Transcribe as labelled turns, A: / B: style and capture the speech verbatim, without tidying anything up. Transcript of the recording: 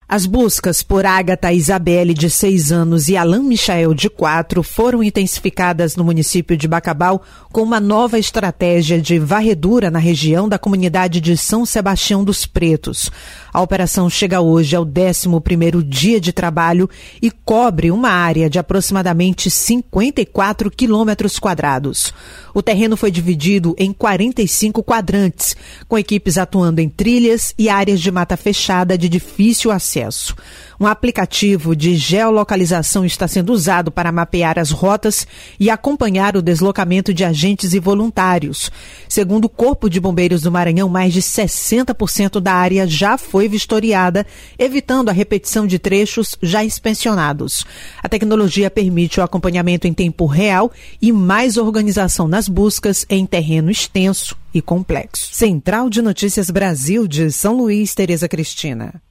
A: As buscas por Ágata Isabelle, de seis anos, e Alain Michael, de quatro, foram intensificadas no município de Bacabal com uma nova estratégia de varredura na região da comunidade de São Sebastião dos Pretos. A operação chega hoje ao décimo primeiro dia de trabalho e cobre uma área de aproximadamente cinquenta e quatro quilômetros quadrados. O terreno foi dividido em quarenta e cinco quadrantes, com equipes atuando em trilhas e áreas de mata fechada de difícil acesso. Um aplicativo de geolocalização está sendo usado para mapear as rotas e acompanhar o deslocamento de agentes e voluntários. Segundo o Corpo de Bombeiros do Maranhão, mais de sessenta por cento da área já foi vistoriada, evitando a repetição de trechos já inspecionados. A tecnologia permite o acompanhamento em tempo real e mais organização nas buscas em terreno extenso e complexo. Central de Notícias Brasil de São Luís, Tereza Cristina.